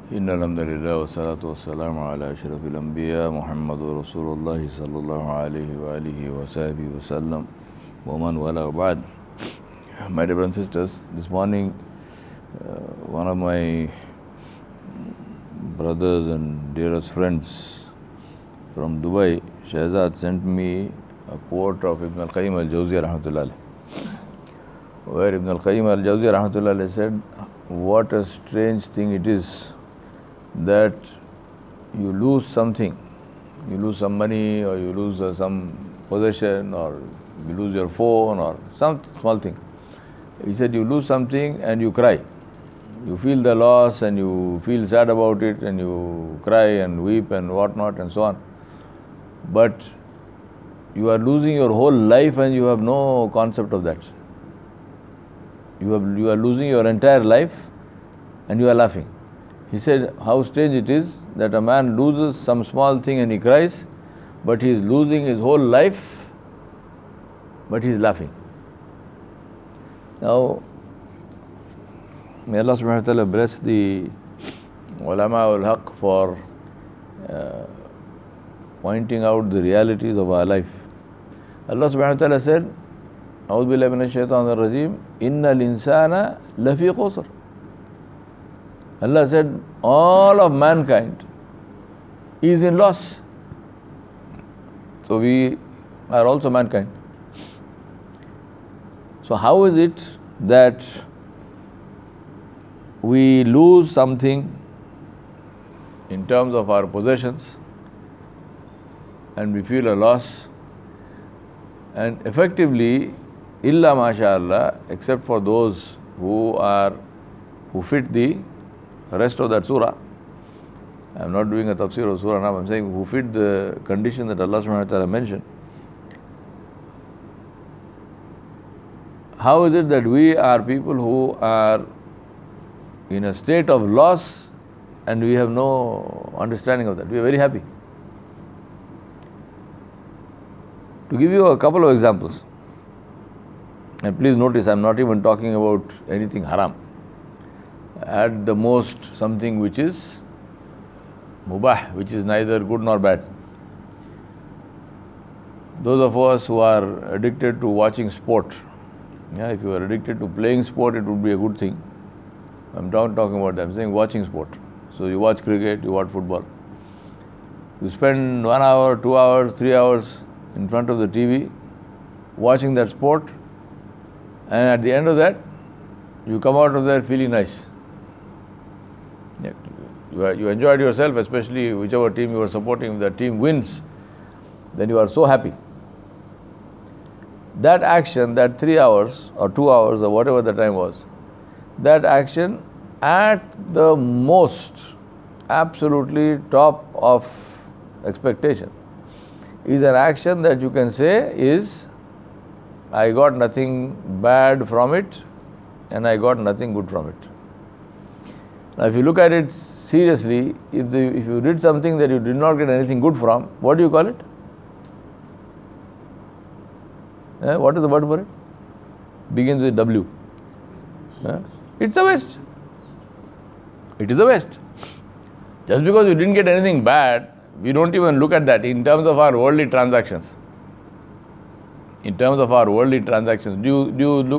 إن الحمد لله والصلاة والسلام على أشرف الأنبياء محمد رسول الله صلى الله عليه وآله وصحبه وسلم ومن والاه بعد. My dear brothers and sisters, this morning one of my brothers and dearest friends from Dubai, Shahzad, sent me a quote of Ibn al-Qayyim al-Jawziyya rahmatullah alayh, where Ibn al-Qayyim al-Jawziyya rahmatullah alayh said, what a strange thing it is that you lose something, you lose some money, or you lose some possession, or you lose your phone, or some small thing. He said you lose something and you cry. You feel the loss and you feel sad about it and you cry and weep and whatnot and so on. But you are losing your whole life and you have no concept of that. You are losing your entire life and you are laughing. He said how strange it is that a man loses some small thing and he cries, but he is losing his whole life, but he is laughing. Now, may Allah subhanahu wa ta'ala bless the ulama al-haq for pointing out the realities of our life. Allah subhanahu wa ta'ala said, A'udhu billahi minash shaitanir rajeem, Innal insana lafi khusr. Allah said, all of mankind is in loss. So we are also mankind. So how is it that we lose something in terms of our possessions and we feel a loss, and effectively, illa masha'Allah, except for those who fit the rest of that surah. I am not doing a tafsir of surah now, I am saying who fit the condition that Allah subhanahu wa ta'ala mentioned. How is it that we are people who are in a state of loss and we have no understanding of that? We are very happy. To give you a couple of examples, and please notice I am not even talking about anything haram. At the most something which is mubah, which is neither good nor bad. Those of us who are addicted to watching sport, if you are addicted to playing sport, it would be a good thing. I'm not talking about that, I'm saying watching sport. So you watch cricket, you watch football. You spend 1 hour, 2 hours, 3 hours in front of the TV watching that sport, and at the end of that, you come out of there feeling nice. You enjoyed yourself, especially whichever team you are supporting. If the team wins, then you are so happy. That action, that 3 hours or 2 hours or whatever the time was, that action at the most, absolutely top of expectation, is an action that you can say is, I got nothing bad from it and I got nothing good from it. Now if you look at it seriously, if you did something that you did not get anything good from, what do you call it? What is the word for it? Begins with W. It's a waste. It is a waste. Just because you didn't get anything bad, we don't even look at that in terms of our worldly transactions. In terms of our worldly transactions, do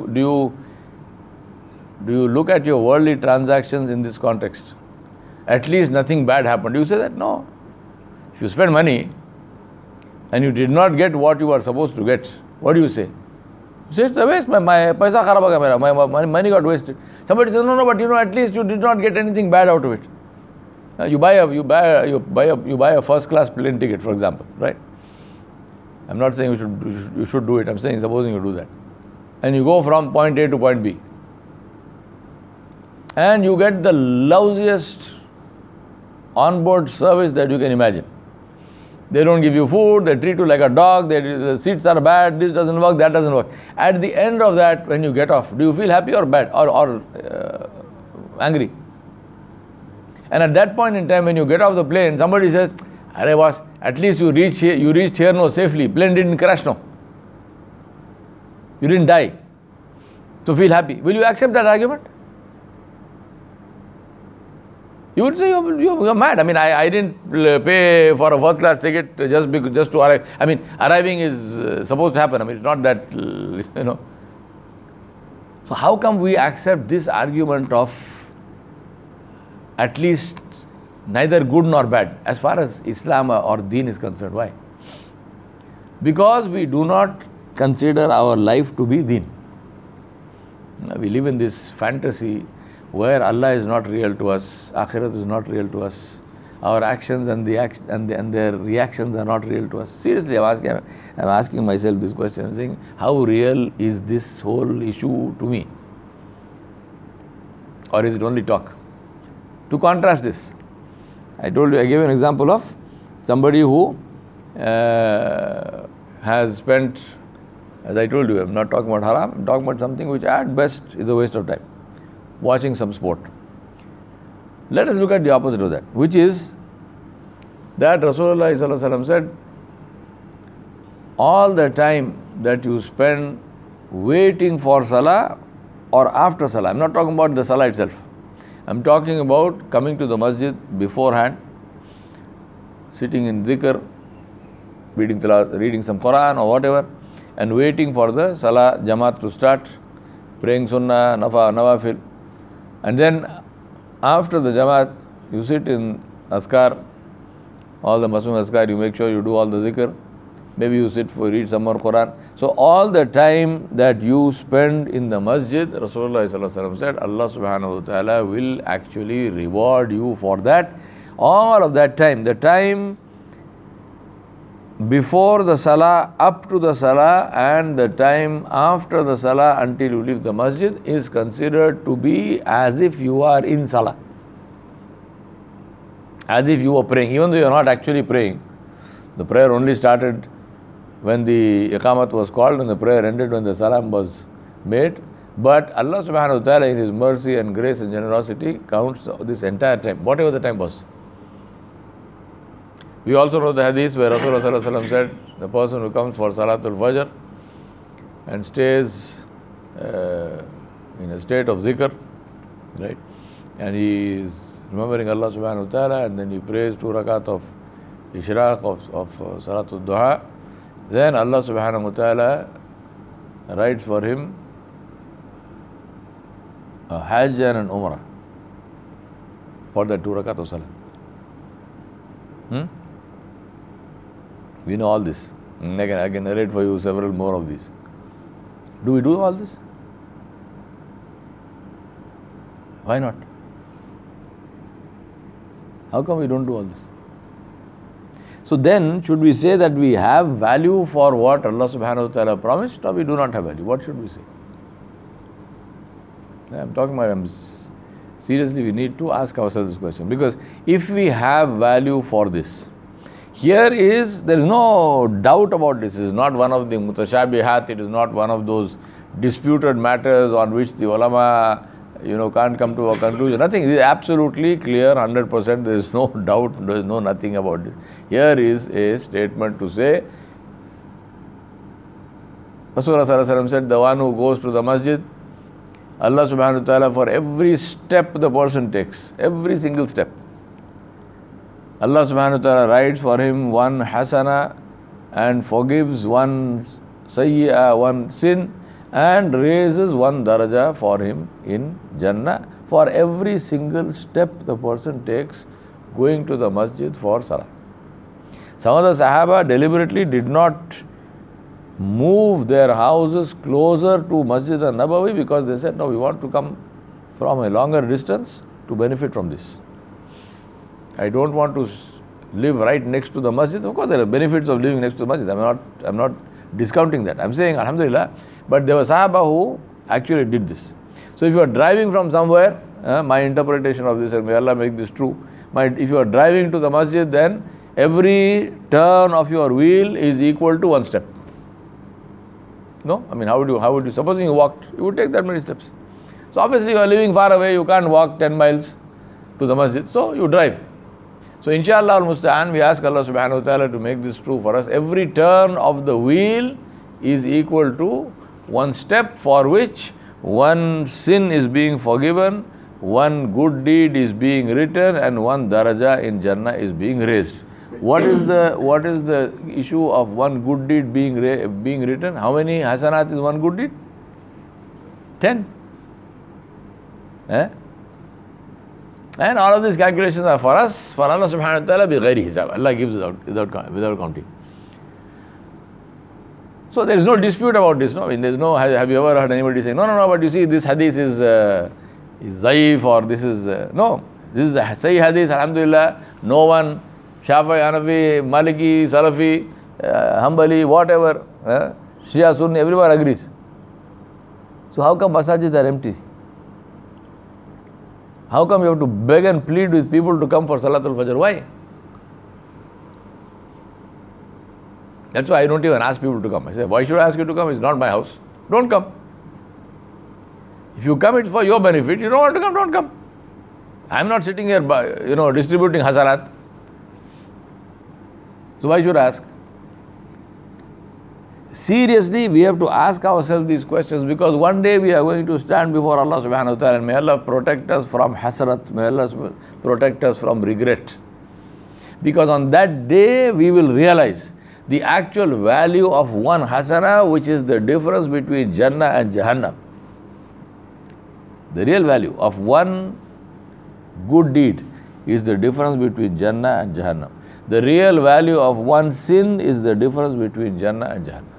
you look at your worldly transactions in this context? At least nothing bad happened. Do you say that? No. If you spend money and you did not get what you were supposed to get, what do you say? You say it's a waste. My paisa kharab ho gaya mera. My money got wasted. Somebody says no, but at least you did not get anything bad out of it. You buy a first class plane ticket, for example, right? I'm not saying you should do it. I'm saying supposing you do that, and you go from point A to point B, and you get the lousiest onboard service that you can imagine. They don't give you food, they treat you like a dog, the seats are bad, this doesn't work, that doesn't work. At the end of that, when you get off, do you feel happy or bad or angry? And at that point in time, when you get off the plane, somebody says, "Arey boss, at least you reached here no safely. Plane didn't crash no. You didn't die. So feel happy." Will you accept that argument? You would say you're mad. I mean, I didn't pay for a first class ticket just to arrive. I mean, arriving is supposed to happen. I mean, it's not that, So how come we accept this argument of at least neither good nor bad as far as Islam or Deen is concerned? Why? Because we do not consider our life to be Deen. We live in this fantasy where Allah is not real to us, Akhirat is not real to us, our actions and their reactions are not real to us. Seriously, I'm asking myself this question, saying, how real is this whole issue to me? Or is it only talk? To contrast this, I gave you an example of somebody who has spent, as I told you, I'm not talking about haram, I'm talking about something which at best is a waste of time. Watching some sport. Let us look at the opposite of that, which is that Rasulullah ﷺ said, all the time that you spend waiting for Salah or after Salah, I'm not talking about the Salah itself, I'm talking about coming to the masjid beforehand, sitting in dhikr, reading some Quran or whatever, and waiting for the Salah Jamaat to start, praying Sunnah, Nawafil. And then after the Jamaat, you sit in Azkar, all the Muslim Azkar, you make sure you do all the zikr. Maybe you sit for read some more Quran. So all the time that you spend in the masjid, Rasulullah ﷺ said, Allah subhanahu wa ta'ala will actually reward you for that. All of that time, the time before the Salah, up to the Salah, and the time after the Salah until you leave the masjid is considered to be as if you are in Salah. As if you were praying, even though you are not actually praying. The prayer only started when the Iqamat was called and the prayer ended when the Salam was made. But Allah subhanahu wa ta'ala in His mercy and grace and generosity counts this entire time, whatever the time was. We also know the hadith where Rasulullah said, the person who comes for Salatul Fajr and stays in a state of zikr, right, and he is remembering Allah subhanahu wa ta'ala, and then he prays 2 rakat of Ishraq of Salatul Duha, then Allah subhanahu wa ta'ala writes for him a Hajj and an Umrah for the 2 rakat of Salah. We know all this. I can narrate for you several more of these. Do we do all this? Why not? How come we don't do all this? So then, should we say that we have value for what Allah subhanahu wa ta'ala promised, or we do not have value? What should we say? Seriously, we need to ask ourselves this question. Because if we have value for this, there is no doubt about this. It is not one of the mutashabihat, it is not one of those disputed matters on which the ulama can't come to a conclusion. Nothing. It is absolutely clear, 100%. There is no doubt, there is no nothing about this. Here is a statement to say, Rasulullah said, the one who goes to the masjid, Allah subhanahu wa ta'ala, for every step the person takes, every single step, Allah subhanahu wa ta'ala writes for him 1 hasana and forgives 1 sayyi'ah, 1 sin, and raises 1 daraja for him in Jannah for every single step the person takes going to the masjid for salah. Some of the Sahaba deliberately did not move their houses closer to Masjid al-Nabawi because they said, no, we want to come from a longer distance to benefit from this. I don't want to live right next to the masjid. Of course, there are benefits of living next to the masjid. I'm not discounting that. I'm saying, alhamdulillah, but there were Sahaba who actually did this. So if you are driving from somewhere, my interpretation of this, and may Allah make this true, if you are driving to the masjid, then every turn of your wheel is equal to 1 step. No? I mean, how would you, supposing you walked, you would take that many steps. So obviously you are living far away, you can't walk 10 miles to the masjid, so you drive. So inshallah al-musta'an, we ask Allah subhanahu wa ta'ala to make this true for us. Every turn of the wheel is equal to 1 step for which 1 sin is being forgiven, one good deed is being written and one daraja in Jannah is being raised. What is the issue of one good deed being written? How many hasanat is one good deed? 10. And all of these calculations are for us, for Allah subhanahu wa ta'ala, bighayri hisab. Allah gives without counting. So there is no dispute about this. No? I mean, there is no, have you ever heard anybody say, no, but you see this hadith is zaif, or this is, no. This is a Sahih hadith, alhamdulillah. No one, Shafi'i, Hanafi, Maliki, Salafi, Hanbali, whatever, Shia, Sunni, everyone agrees. So how come masajid are empty? How come you have to beg and plead with people to come for Salatul Fajr? Why? That's why I don't even ask people to come. I say, why should I ask you to come? It's not my house. Don't come. If you come, it's for your benefit. You don't want to come, don't come. I'm not sitting here, distributing hasanat. So why should I ask? Seriously, we have to ask ourselves these questions, because one day we are going to stand before Allah subhanahu wa ta'ala, and may Allah protect us from hasrat, may Allah protect us from regret. Because on that day we will realize the actual value of one hasana, which is the difference between Jannah and Jahannam. The real value of one good deed is the difference between Jannah and Jahannam. The real value of one sin is the difference between Jannah and Jahannam.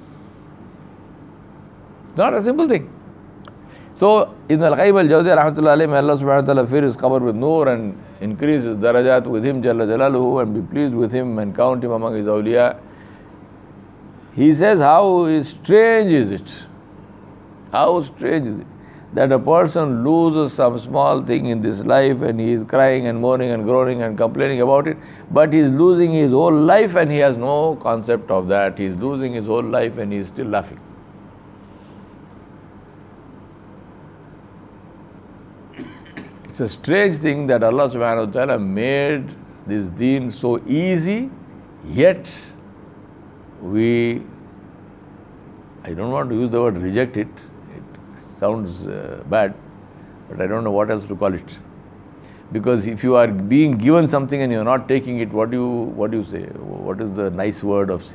It's not a simple thing. So, Ibn al-Qayyim al-Jawziyya rahmatullahi alayhi, may Allah subhanahu wa ta'ala fill his qabr with noor and increase his darajat with him, Jalla Jalaluhu, and be pleased with him and count him among his awliya. He says, how strange is it? How strange is it that a person loses some small thing in this life and he is crying and mourning and groaning and complaining about it, but he is losing his whole life and he has no concept of that. He is losing his whole life and he is still laughing. It's a strange thing that Allah subhanahu wa ta'ala made this deen so easy, yet I don't want to use the word reject it. It sounds bad, but I don't know what else to call it. Because if you are being given something and you are not taking it, what do you say? What is the nice word of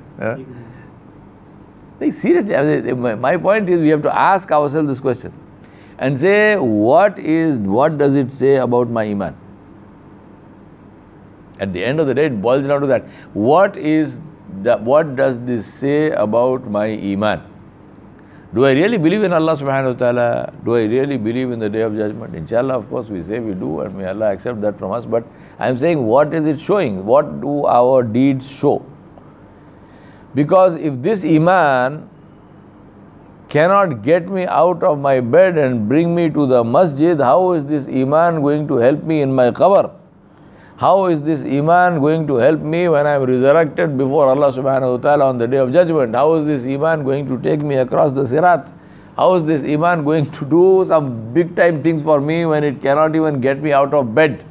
seriously, my point is we have to ask ourselves this question and say, what does it say about my iman? At the end of the day, it boils down to that. What does this say about my iman? Do I really believe in Allah subhanahu wa ta'ala? Do I really believe in the Day of Judgment? Inshallah, of course, we say we do, and may Allah accept that from us. But I am saying, what is it showing? What do our deeds show? Because if this iman cannot get me out of my bed and bring me to the masjid, how is this iman going to help me in my qabr? How is this iman going to help me when I am resurrected before Allah subhanahu wa ta'ala on the Day of Judgment? How is this iman going to take me across the sirat? How is this iman going to do some big time things for me when it cannot even get me out of bed?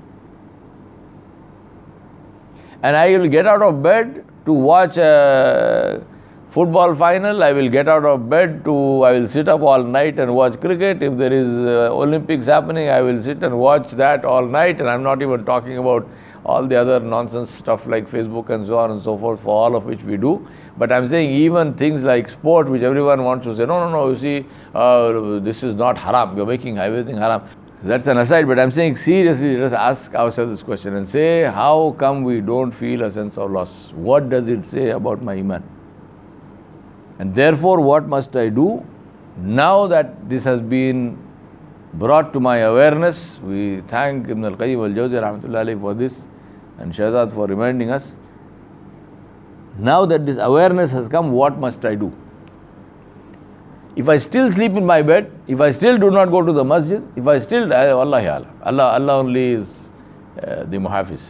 And I will get out of bed to watch a football final. I will get out of bed I will sit up all night and watch cricket. If there is Olympics happening, I will sit and watch that all night. And I'm not even talking about all the other nonsense stuff like Facebook and so on and so forth, for all of which we do. But I'm saying even things like sport, which everyone wants to say, no, you see, this is not haram. You're making everything haram. That's an aside, but I'm saying seriously, let us ask ourselves this question and say, how come we don't feel a sense of loss? What does it say about my iman? And therefore, what must I do? Now that this has been brought to my awareness, we thank Ibn al-Qayyim al-Jawziyya rahmatullahi alayhi for this, and Shahzad for reminding us. Now that this awareness has come, what must I do? If I still sleep in my bed, if I still do not go to the masjid, if I still, Allah only is the muhafiz.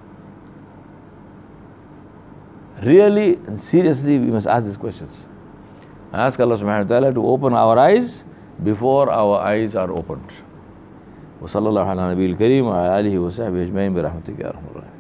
Really and seriously, we must ask these questions. Ask Allah subhanahu wa ta'ala to open our eyes before our eyes are opened. Wa sallallahu ala nabiyil kareem wa alihi wa sahbihi ajma'in bi rahmatika ya arhamar rahimin.